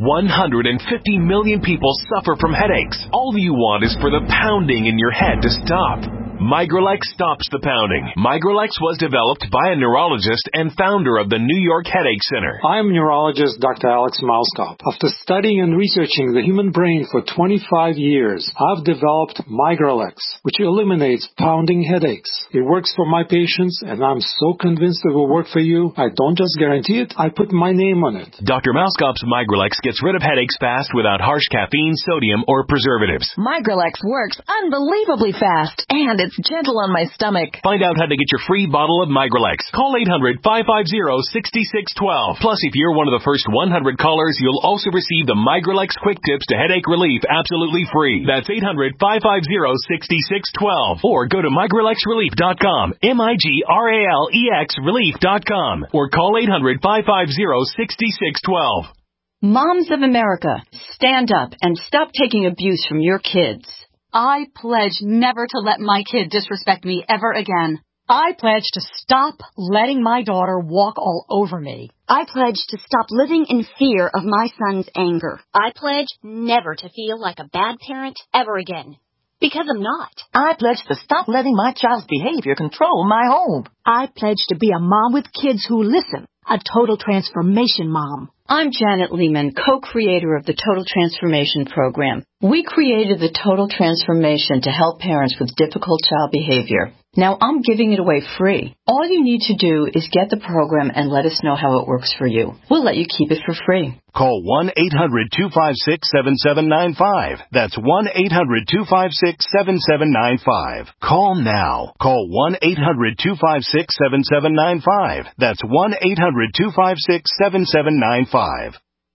one hundred fifty million people suffer from headaches. All you want is for the pounding in your head to stop. Migralex stops the pounding. Migralex was developed by a neurologist and founder of the New York Headache Center. I'm neurologist Doctor Alex Mauskop. After studying and researching the human brain for twenty-five years, I've developed Migralex, which eliminates pounding headaches. It works for my patients, and I'm so convinced it will work for you. I don't just guarantee it, I put my name on it. Doctor Mauskop's Migralex gets rid of headaches fast without harsh caffeine, sodium, or preservatives. Migralex works unbelievably fast, and it's gentle on my stomach. Find out how to get your free bottle of Migralex. Call eight hundred, five five zero, six six one two. Plus, if you're one of the first one hundred callers, you'll also receive the Migralex Quick Tips to Headache Relief absolutely free. That's eight hundred, five five zero, six six one two. Or go to migralex relief dot com, M I G R A L E X relief dot com. Or call eight hundred, five five zero, six six one two. Moms of America, stand up and stop taking abuse from your kids. I pledge never to let my kid disrespect me ever again. I pledge to stop letting my daughter walk all over me. I pledge to stop living in fear of my son's anger. I pledge never to feel like a bad parent ever again. Because I'm not. I pledge to stop letting my child's behavior control my home. I pledge to be a mom with kids who listen. A total transformation mom. I'm Janet Lehman, co-creator of the Total Transformation Program. We created the Total Transformation to help parents with difficult child behavior. Now I'm giving it away free. All you need to do is get the program and let us know how it works for you. We'll let you keep it for free. Call one eight hundred, two five six, seven seven nine five. That's one eight hundred, two five six, seven seven nine five. Call now. Call one eight hundred, two five six, seven seven nine five. That's one eight hundred, two five six, seven seven nine five.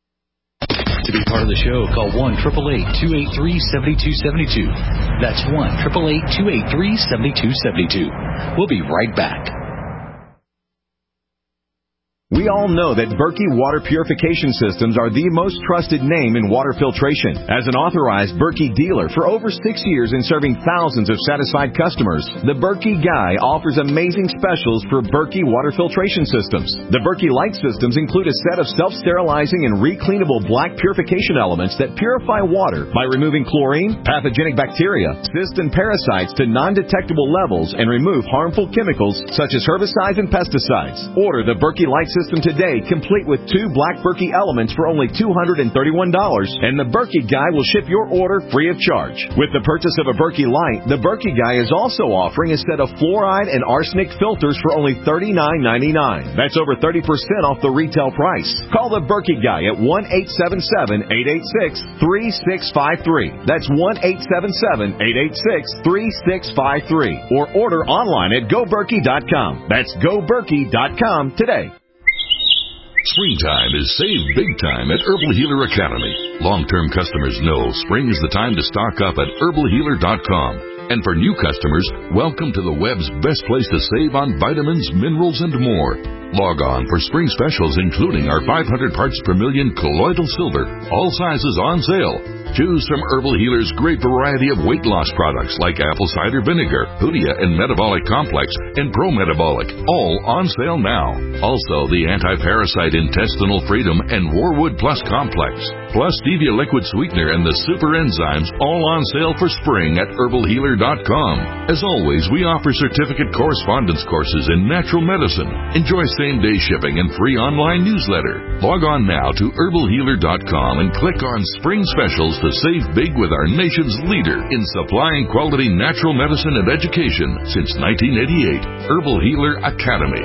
To be part of the show, call one eight eight eight, two eight three, seven two seven two. That's one eight eight eight, two eight three, seven two seven two. We'll be right back. We all know that Berkey Water Purification Systems are the most trusted name in water filtration. As an authorized Berkey dealer for over six years and serving thousands of satisfied customers, the Berkey Guy offers amazing specials for Berkey Water Filtration Systems. The Berkey Light Systems include a set of self-sterilizing and recleanable black purification elements that purify water by removing chlorine, pathogenic bacteria, cysts, and parasites to non-detectable levels and remove harmful chemicals such as herbicides and pesticides. Order the Berkey Light System today, complete with two black Berkey elements for only two hundred thirty-one dollars, and the Berkey Guy will ship your order free of charge. With the purchase of a Berkey Light, the Berkey Guy is also offering a set of fluoride and arsenic filters for only thirty-nine ninety-nine. That's over thirty percent off the retail price. Call the Berkey Guy at one eight seven seven, eight eight six, three six five three. That's one eight seven seven, eight eight six, three six five three. Or order online at go berkey dot com. That's go berkey dot com today. Springtime is save big time at Herbal Healer Academy. Long-term customers know spring is the time to stock up at herbal healer dot com. And for new customers, welcome to the web's best place to save on vitamins, minerals, and more. Log on for spring specials including our five hundred parts per million colloidal silver, all sizes on sale. Choose from Herbal Healer's great variety of weight loss products like apple cider vinegar, Hoodia and Metabolic Complex, and Pro Metabolic, all on sale now. Also, the Anti-Parasite Intestinal Freedom and Warwood Plus Complex, plus Stevia Liquid Sweetener and the Super Enzymes, all on sale for spring at herbal healer dot com. As always, we offer certificate correspondence courses in natural medicine. Enjoy same-day shipping and free online newsletter. Log on now to herbal healer dot com and click on Spring Specials to save big with our nation's leader in supplying quality natural medicine and education since nineteen eighty-eight, Herbal Healer Academy.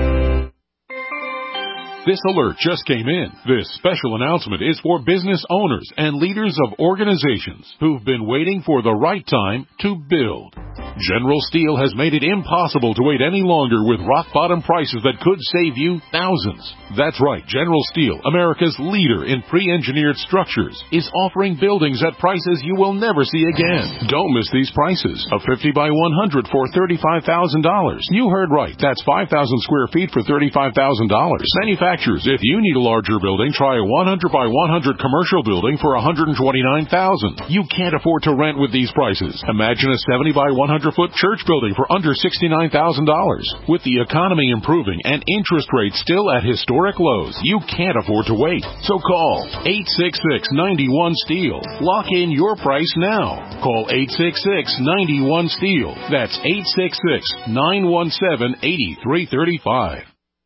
This alert just came in. This special announcement is for business owners and leaders of organizations who've been waiting for the right time to build. General Steel has made it impossible to wait any longer with rock-bottom prices that could save you thousands. That's right, General Steel, America's leader in pre-engineered structures, is offering buildings at prices you will never see again. Don't miss these prices. A fifty by one hundred for thirty-five thousand dollars. You heard right. That's five thousand square feet for thirty-five thousand dollars. Manufacturers, if you need a larger building, try a one hundred by one hundred commercial building for one hundred twenty-nine thousand dollars. You can't afford to rent with these prices. Imagine a seventy by one hundred acre-foot church building for under sixty-nine thousand dollars. With the economy improving and interest rates still at historic lows, you can't afford to wait. So call eight six six, nine one, STEEL. Lock in your price now. Call eight six six, nine one, STEEL. That's eight six six, nine one seven, eight three three five.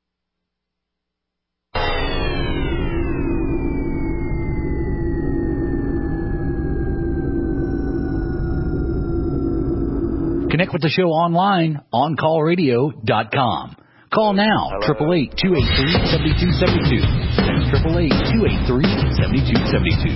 Connect with the show online, on call radio dot com. Call now, eight eight eight, two eight three, seven two seven two. That's eight eight eight, two eight three, seven two seven two.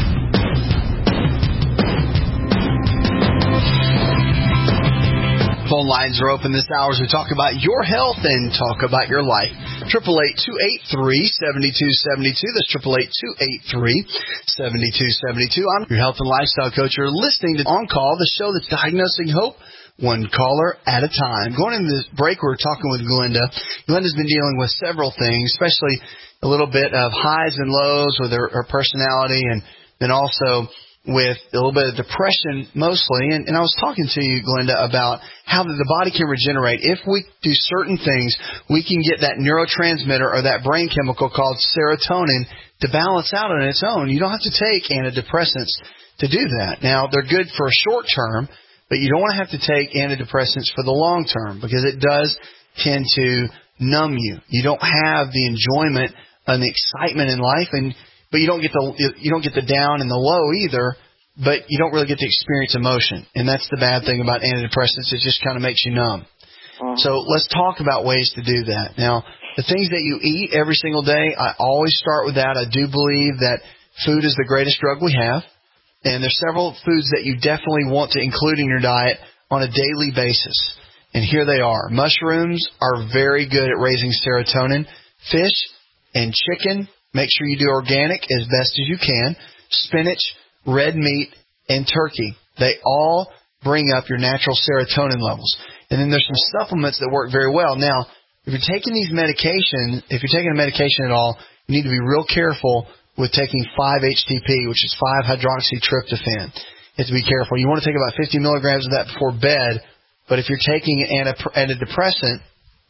Phone lines are open this hour as we talk about your health and talk about your life. eight eight eight, two eight three, seven two seven two. That's eight eight eight, two eight three, seven two seven two. I'm your health and lifestyle coach. You're listening to On Call, the show that's diagnosing hope one caller at a time. Going into this break, we're talking with Glenda. Glenda's been dealing with several things, especially a little bit of highs and lows with her, her personality, and then also with a little bit of depression mostly. And, and I was talking to you, Glenda, about how the body can regenerate. If we do certain things, we can get that neurotransmitter or that brain chemical called serotonin to balance out on its own. You don't have to take antidepressants to do that. Now, they're good for a short term, but you don't want to have to take antidepressants for the long term because it does tend to numb you. You don't have the enjoyment and the excitement in life, and but you don't get the you don't get the down and the low either. But you don't really get to experience emotion, and that's the bad thing about antidepressants. It just kind of makes you numb. Uh-huh. So let's talk about ways to do that. Now, the things that you eat every single day, I always start with that. I do believe that food is the greatest drug we have. And there's several foods that you definitely want to include in your diet on a daily basis. And here they are. Mushrooms are very good at raising serotonin. Fish and chicken, make sure you do organic as best as you can. Spinach, red meat, and turkey. They all bring up your natural serotonin levels. And then there's some supplements that work very well. Now, if you're taking these medications, if you're taking a medication at all, you need to be real careful with taking five H T P, which is five hydroxytryptophan. You have to be careful. You want to take about fifty milligrams of that before bed, but if you're taking an antidepressant,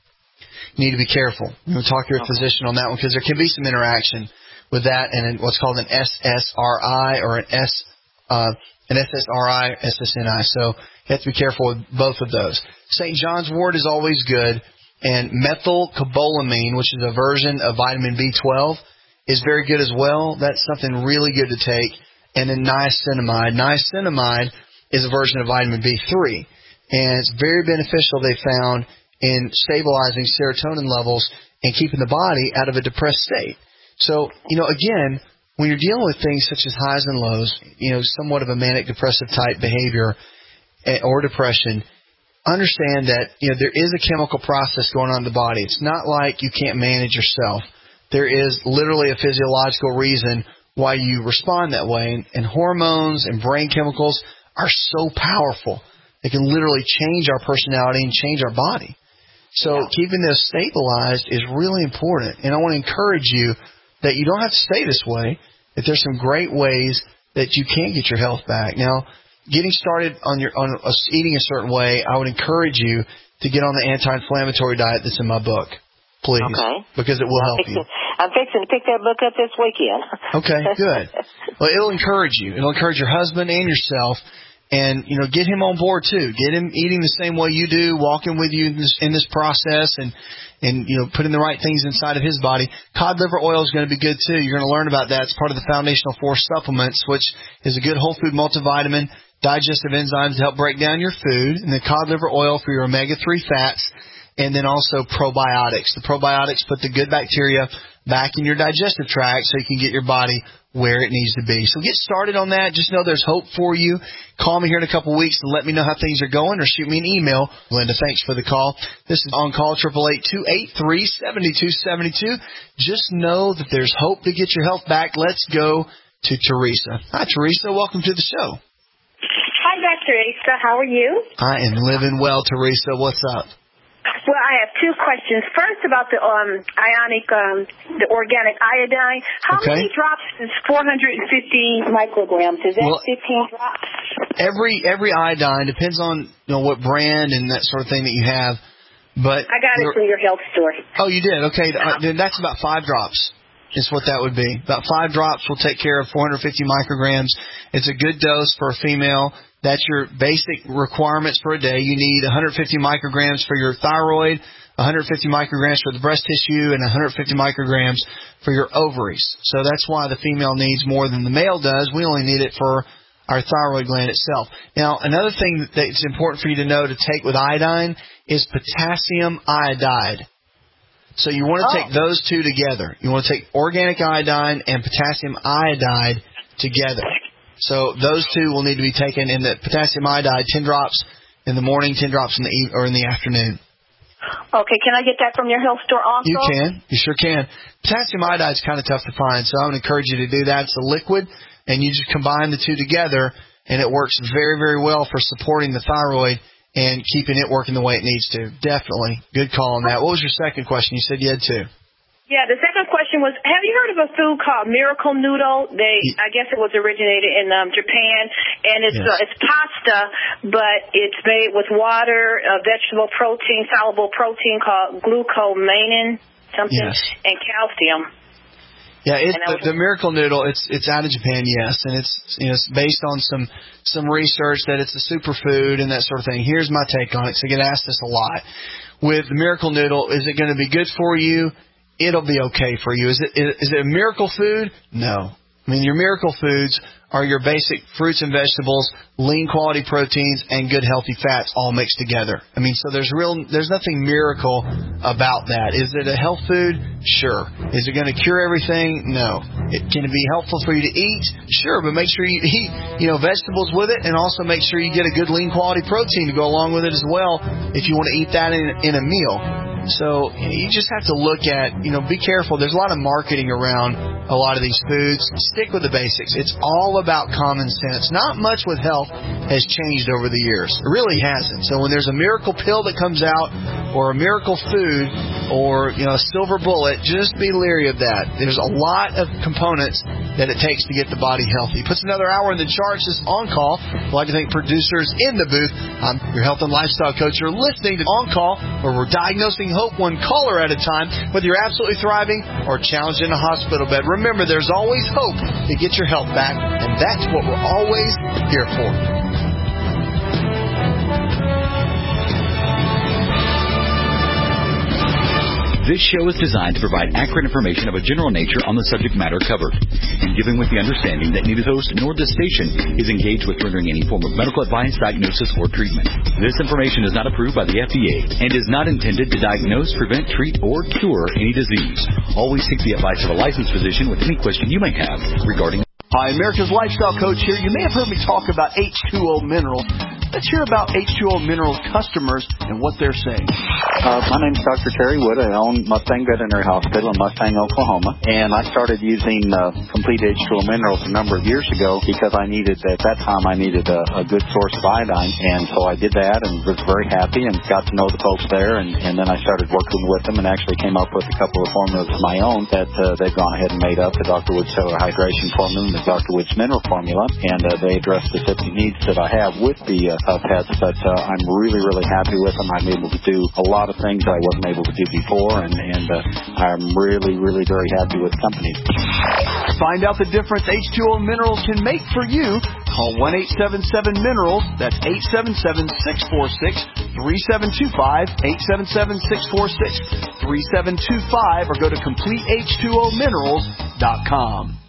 you need to be careful. You know, talk to your physician on that one because there can be some interaction with that and what's called an S S R I or an S uh, an S S R I, S S N I. So you have to be careful with both of those. Saint John's wort is always good, and methylcobalamin, which is a version of vitamin B twelve, is very good as well. That's something really good to take. And then niacinamide. Niacinamide is a version of vitamin B three. And it's very beneficial, they found, in stabilizing serotonin levels and keeping the body out of a depressed state. So, you know, again, when you're dealing with things such as highs and lows, you know, somewhat of a manic depressive type behavior or depression, understand that, you know, there is a chemical process going on in the body. It's not like you can't manage yourself. There is literally a physiological reason why you respond that way. And, and hormones and brain chemicals are so powerful. They can literally change our personality and change our body. So yeah. keeping this stabilized is really important. And I want to encourage you that you don't have to stay this way, that there's some great ways that you can get your health back. Now, getting started on your on eating a certain way, I would encourage you to get on the anti-inflammatory diet that's in my book. Please, okay. because it will help fixing, you. I'm fixing to pick that book up this weekend. Okay, good. Well, it'll encourage you. It'll encourage your husband and yourself, and you know, get him on board too. Get him eating the same way you do, walking with you in this, in this process, and and you know, putting the right things inside of his body. Cod liver oil is going to be good too. You're going to learn about that. It's part of the Foundational Force supplements, which is a good whole food multivitamin, digestive enzymes to help break down your food, and the cod liver oil for your omega three fats. And then also probiotics. The probiotics put the good bacteria back in your digestive tract so you can get your body where it needs to be. So get started on that. Just know there's hope for you. Call me here in a couple of weeks and let me know how things are going, or shoot me an email. Linda, thanks for the call. This is On Call, eight eight eight, two eight three, seven two seven two. Just know that there's hope to get your health back. Let's go to Teresa. Hi, Teresa. Welcome to the show. Hi, Doctor Teresa. How are you? I am living well, Teresa. What's up? Well, I have two questions. First, about the um, ionic, um, the organic iodine. How okay. many drops is four hundred fifty micrograms? Is that well, fifteen drops? every every iodine depends on you know what brand and that sort of thing that you have. But I got it from your health store. Oh, you did? Okay, uh, then that's about five drops. Is what that would be. About five drops will take care of four hundred fifty micrograms. It's a good dose for a female. That's your basic requirements for a day. You need one hundred fifty micrograms for your thyroid, one hundred fifty micrograms for the breast tissue, and one hundred fifty micrograms for your ovaries. So that's why the female needs more than the male does. We only need it for our thyroid gland itself. Now, another thing that's important for you to know to take with iodine is potassium iodide. So you want to oh. take those two together. You want to take organic iodine and potassium iodide together. So those two will need to be taken in the potassium iodide, ten drops in the morning, ten drops in the e- or in the afternoon. Okay, can I get that from your health store also? You can. You sure can. Potassium iodide is kind of tough to find, so I would encourage you to do that. It's a liquid, and you just combine the two together, and it works very, very well for supporting the thyroid and keeping it working the way it needs to. Definitely. Good call on that. What was your second question? You said you had two. Yeah, the second question was, have you heard of a food called Miracle Noodle? They, I guess it was originated in um, Japan, and it's yes. uh, it's pasta, but it's made with water, uh, vegetable protein, soluble protein called glucosamine, something, yes. and calcium. Yeah, it's the, the Miracle Noodle. It's it's out of Japan, yes, and it's you know it's based on some some research that it's a superfood and that sort of thing. Here's my take on it. So I get asked this a lot. With the Miracle Noodle, is it going to be good for you? It'll be okay for you. Is it is it a miracle food? No. I mean, your miracle foods are your basic fruits and vegetables, lean quality proteins, and good healthy fats all mixed together. I mean, so there's real there's nothing miracle about that. Is it a health food? Sure. Is it going to cure everything? No. It, can it be helpful for you to eat? Sure, but make sure you eat, you know, vegetables with it, and also make sure you get a good lean quality protein to go along with it as well if you want to eat that in, in a meal. So you just have to look at, you know, be careful. There's a lot of marketing around a lot of these foods. Stick with the basics. It's all about common sense. Not much with health has changed over the years. It really hasn't. So when there's a miracle pill that comes out or a miracle food or, you know, a silver bullet, just be leery of that. There's a lot of components that it takes to get the body healthy. Puts another hour in the charts. This On Call. I'd like to thank producers in the booth. I'm your health and lifestyle coach. You're listening to On Call, where we're diagnosing hope one caller at a time, whether you're absolutely thriving or challenged in a hospital bed. Remember, there's always hope to get your health back, and that's what we're always here for. This show is designed to provide accurate information of a general nature on the subject matter covered, and given with the understanding that neither host nor this station is engaged with rendering any form of medical advice, diagnosis, or treatment. This information is not approved by the F D A and is not intended to diagnose, prevent, treat, or cure any disease. Always seek the advice of a licensed physician with any question you may have regarding. Hi, America's Lifestyle Coach here. You may have heard me talk about H two O Minerals. Let's hear about H two O Minerals customers and what they're saying. Uh, my name's Doctor Terry Wood. I own Mustang Veterinary Hospital in Mustang, Oklahoma. And I started using uh, Complete H two O Minerals a number of years ago because I needed, at that time, I needed a, a good source of iodine. And so I did that and was very happy and got to know the folks there. And, and then I started working with them and actually came up with a couple of formulas of my own that uh, they've gone ahead and made up. The Doctor Wood Cellular Hydration Formula and the Doctor Wood's Mineral Formula. And uh, they address specific needs that I have with the uh, Uh, pets, but uh, I'm really, really happy with them. I'm able to do a lot of things I wasn't able to do before, and, and uh, I'm really, really very happy with the company. Find out the difference H two O Minerals can make for you. Call one eight seven seven minerals. That's eight seven seven, six four six, three seven two five, eight seven seven, six four six, three seven two five, or go to complete H two O minerals dot com.